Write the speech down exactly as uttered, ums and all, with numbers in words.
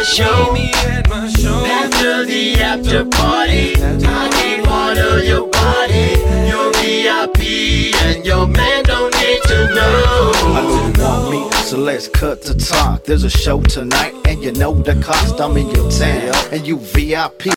my show. After the after party, I need one of your body. You're V I P and your man don't need to know. I know you want me, so let's cut the talk. There's a show tonight, and you know the cost. I'm in your town, and you V I P.